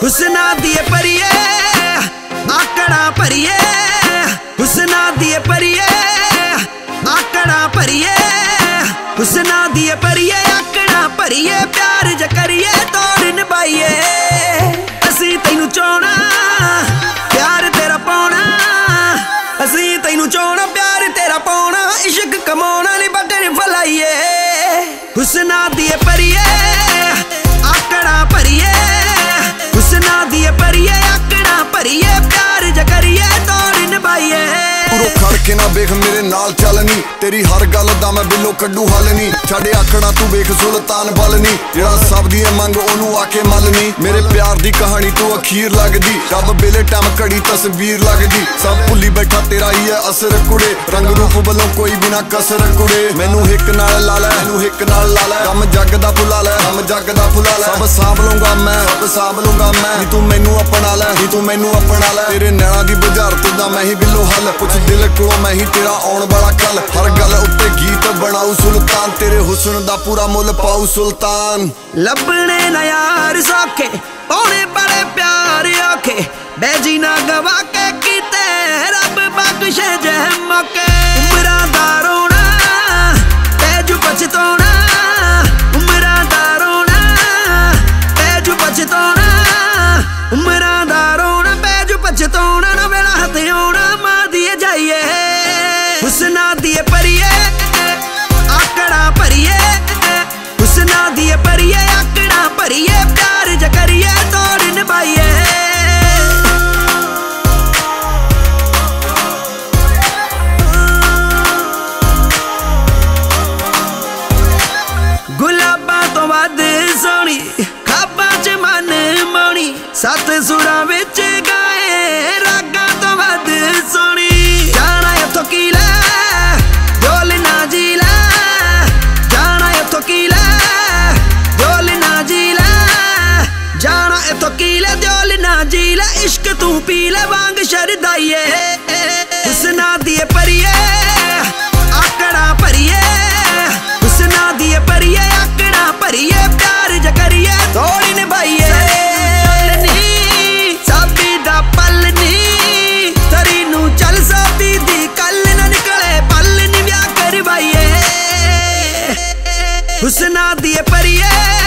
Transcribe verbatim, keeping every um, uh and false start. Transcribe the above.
हुस्ना दिए परिए आकड़ा भरिए, हुस्ना दिए परिए आकड़ा भरिए, हुस्ना दिए परिए आकड़ा भरिए। प्यार ज करिए तोड़ निभाइए, असी तैनू चाहना प्यार तेरा पाउना, असी तैनू चाहना प्यार तेरा पाउना। इश्क कमाउना नी बटन फलाइए, हुस्ना दिए परिए आकड़ा भरिए, हुस्ना दिए परिए आकड़ा भरिए। प्यार ज करिए तोड़ निभाइए। खड़ के ना वेख मेरे नाल चलनी, तेरी हर गल दा मैं बिलो कड्डू हल नी। छड़े आकड़ा तू वेख सुल्तान बल नी, जेड़ा सब दी मंग ओनू आके मलनी। मेरे प्यार दी कहानी तू अखीर लगदी, रब बेले टाइम घड़ी तस्वीर लगदी। सब भुली बैठा तेरा ही है असर कुड़े, रंग रूप वालों कोई बिना कसर कुड़े। मैनू हिक नाल ला लै, मैनू हिक नाल ला लै, कम जग दा भुला लै, कम जग दा भुला लै। सब साਂਭ लूंगा मैं, सब साਂਭ लूंगा मैं, नी तू मैनू अपना लै, नी तू मैनू अपना लै। तेरे नैना दी बुझारत दा मैं ही बिलो हल, कुछ दिल कोलों मैं ही तेरा आउण वाला कल। हर गल उत्ते गीत बनाऊ सुल्तान, तेरे हुस्न दा पूरा मुल पाऊ सुल्तान। लभने ना यार सौखे पाने बड़े प्यार औखे, बैजी ना गवा के कीते रब बख्शे जे मौके। उमरां दा रोना पैजू पछताउणा, उमरां दा रोना पैजू पछताउणा, उमरां दा रोना पैजू पछताउणा। ना वेला हथ आउणा मां दिए जाइए, हुस्ना दिए परिए आकड़ा भरिए, हुस्ना दिए परिए आकड़ा भरिए। प्यार ज करिए तोड़ निभाइए। गुलाबां तो वध सोहनी खाबां च मन मौनी, सत सुरां विच गाए रागां तो वध सोहनी। जाना इत्थों की लै डोल ना जी लै, जाना इत्थों की लै डोल ना जी लै, जाना इत्थों की लै डोल ना जी लै। इश्क तू पी लै वांग शरदाइए, हुस्ना दिए परिए आकड़ा भरिए, हुस्ना दिए परिए आकड़ा भरिए। प्यार ज करिए तोड़ निभाइए। साबी दा पल नी तरी नू चल, साबी दी कल ना निकले पल नी ब्याह करवाइए, हुस्ना दिए परिए